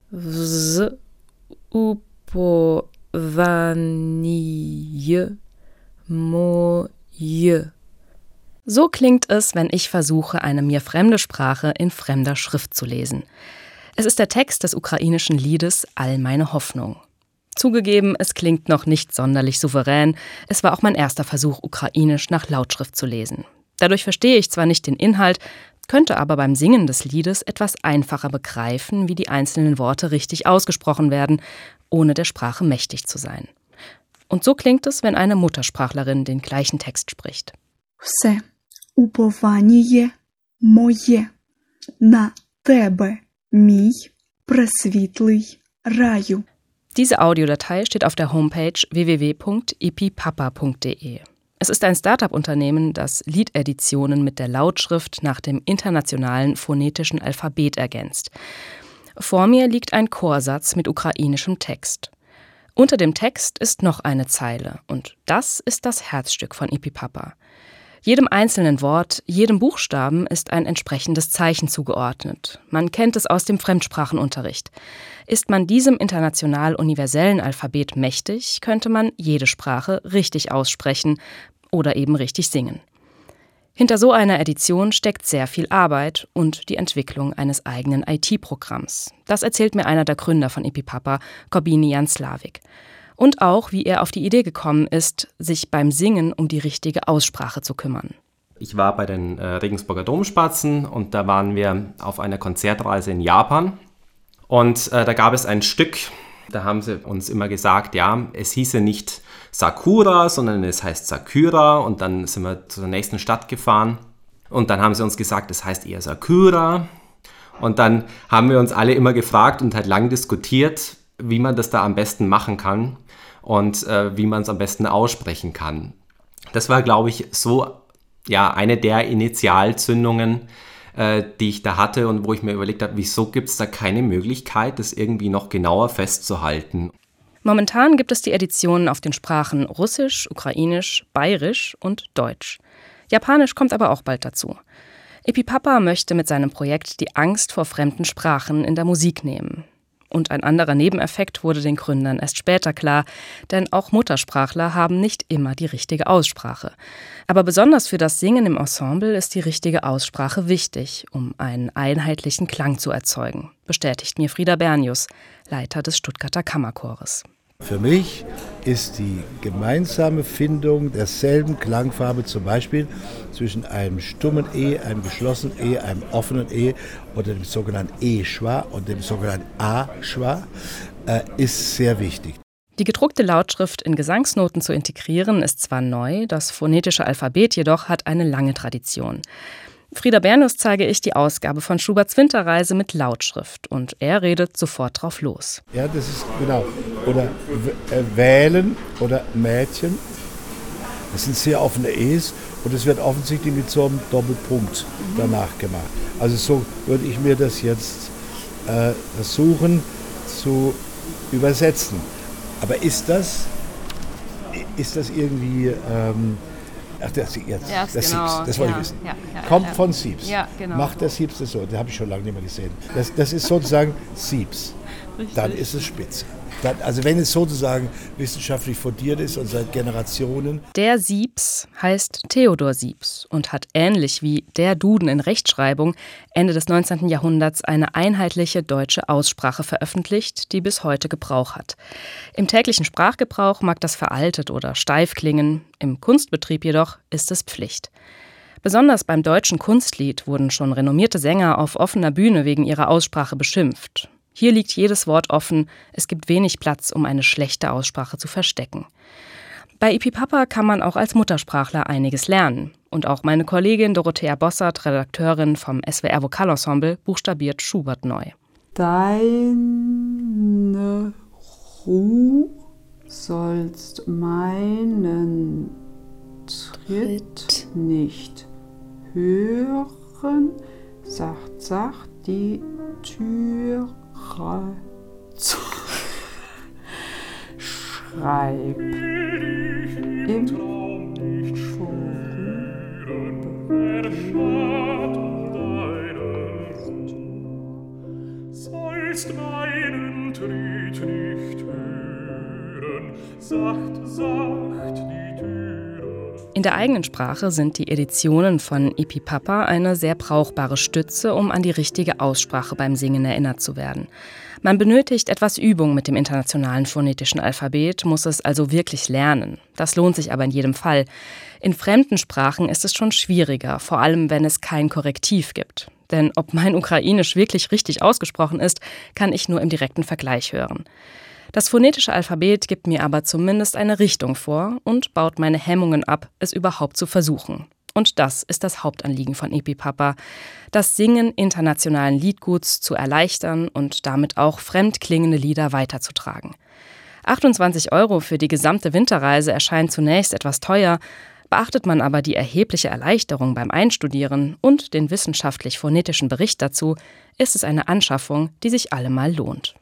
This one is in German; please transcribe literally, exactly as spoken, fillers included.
Wzupowanie moje. So klingt es, wenn ich versuche, eine mir fremde Sprache in fremder Schrift zu lesen. Es ist der Text des ukrainischen Liedes All meine Hoffnung. Zugegeben, es klingt noch nicht sonderlich souverän. Es war auch mein erster Versuch, Ukrainisch nach Lautschrift zu lesen. Dadurch verstehe ich zwar nicht den Inhalt, könnte aber beim Singen des Liedes etwas einfacher begreifen, wie die einzelnen Worte richtig ausgesprochen werden, ohne der Sprache mächtig zu sein. Und so klingt es, wenn eine Muttersprachlerin den gleichen Text spricht. Все упование моє на тебе, мій пресвітлий раю. Diese Audiodatei steht auf der Homepage w w w punkt ipipapa punkt d e. Es ist ein Start-up-Unternehmen, das Liededitionen mit der Lautschrift nach dem internationalen phonetischen Alphabet ergänzt. Vor mir liegt ein Chorsatz mit ukrainischem Text. Unter dem Text ist noch eine Zeile und das ist das Herzstück von Ipipapa. Jedem einzelnen Wort, jedem Buchstaben ist ein entsprechendes Zeichen zugeordnet. Man kennt es aus dem Fremdsprachenunterricht. Ist man diesem international universellen Alphabet mächtig, könnte man jede Sprache richtig aussprechen oder eben richtig singen. Hinter so einer Edition steckt sehr viel Arbeit und die Entwicklung eines eigenen I T-Programms. Das erzählt mir einer der Gründer von Ipipapa, Korbini Janslavik. Und auch, wie er auf die Idee gekommen ist, sich beim Singen um die richtige Aussprache zu kümmern. Ich war bei den äh, Regensburger Domspatzen und da waren wir auf einer Konzertreise in Japan. Und äh, da gab es ein Stück, da haben sie uns immer gesagt, ja, es hieße nicht Sakura, sondern es heißt Sakura. Und dann sind wir zur nächsten Stadt gefahren und dann haben sie uns gesagt, es heißt eher Sakura. Und dann haben wir uns alle immer gefragt und halt lang diskutiert, wie man das da am besten machen kann und äh, wie man es am besten aussprechen kann. Das war, glaube ich, so ja, eine der Initialzündungen, äh, die ich da hatte und wo ich mir überlegt habe, wieso gibt es da keine Möglichkeit, das irgendwie noch genauer festzuhalten. Momentan gibt es die Editionen auf den Sprachen Russisch, Ukrainisch, Bayerisch und Deutsch. Japanisch kommt aber auch bald dazu. Ipipapa möchte mit seinem Projekt die Angst vor fremden Sprachen in der Musik nehmen. Und ein anderer Nebeneffekt wurde den Gründern erst später klar, denn auch Muttersprachler haben nicht immer die richtige Aussprache. Aber besonders für das Singen im Ensemble ist die richtige Aussprache wichtig, um einen einheitlichen Klang zu erzeugen, bestätigt mir Frieder Bernius, Leiter des Stuttgarter Kammerchores. Für mich ist die gemeinsame Findung derselben Klangfarbe, zum Beispiel zwischen einem stummen E, einem geschlossenen E, einem offenen E oder dem sogenannten E-Schwa und dem sogenannten A-Schwa, äh, ist sehr wichtig. Die gedruckte Lautschrift in Gesangsnoten zu integrieren, ist zwar neu, das phonetische Alphabet jedoch hat eine lange Tradition. Frieder Bernius zeige ich die Ausgabe von Schuberts Winterreise mit Lautschrift und er redet sofort drauf los. Ja, das ist genau. Oder w- äh, wählen oder Mädchen. Das sind sehr offene E's und es wird offensichtlich mit so einem Doppelpunkt danach gemacht. Also so würde ich mir das jetzt äh, versuchen zu übersetzen. Aber ist das, ist das irgendwie... Ähm, Ach, das, jetzt, ja, das genau. Siebs, das wollte ja, ich wissen. Ja, ja, Kommt ja. von Siebs. Ja, genau. Macht der Siebs das so? Das habe ich schon lange nicht mehr gesehen. Das, das ist sozusagen Siebs. Richtig. Dann ist es spitze. Dann, also wenn es sozusagen wissenschaftlich fundiert ist und seit Generationen. Der Siebs heißt Theodor Siebs und hat ähnlich wie der Duden in Rechtschreibung Ende des neunzehnten Jahrhunderts eine einheitliche deutsche Aussprache veröffentlicht, die bis heute Gebrauch hat. Im täglichen Sprachgebrauch mag das veraltet oder steif klingen, im Kunstbetrieb jedoch ist es Pflicht. Besonders beim deutschen Kunstlied wurden schon renommierte Sänger auf offener Bühne wegen ihrer Aussprache beschimpft. Hier liegt jedes Wort offen, es gibt wenig Platz, um eine schlechte Aussprache zu verstecken. Bei Ipipapa kann man auch als Muttersprachler einiges lernen. Und auch meine Kollegin Dorothea Bossert, Redakteurin vom S W R Vokalensemble, buchstabiert Schubert neu. Deine Ruh sollst meinen Tritt nicht hören, sagt, sagt die Tür. Zu. Schreib im sollst meine Eintritt nicht hören, sacht, sacht die Türe. In der eigenen Sprache sind die Editionen von Ipipapa eine sehr brauchbare Stütze, um an die richtige Aussprache beim Singen erinnert zu werden. Man benötigt etwas Übung mit dem internationalen phonetischen Alphabet, muss es also wirklich lernen. Das lohnt sich aber in jedem Fall. In fremden Sprachen ist es schon schwieriger, vor allem wenn es kein Korrektiv gibt. Denn ob mein Ukrainisch wirklich richtig ausgesprochen ist, kann ich nur im direkten Vergleich hören. Das phonetische Alphabet gibt mir aber zumindest eine Richtung vor und baut meine Hemmungen ab, es überhaupt zu versuchen. Und das ist das Hauptanliegen von Ipipapa, das Singen internationalen Liedguts zu erleichtern und damit auch fremdklingende Lieder weiterzutragen. achtundzwanzig Euro für die gesamte Winterreise erscheint zunächst etwas teuer, beachtet man aber die erhebliche Erleichterung beim Einstudieren und den wissenschaftlich-phonetischen Bericht dazu, ist es eine Anschaffung, die sich allemal lohnt.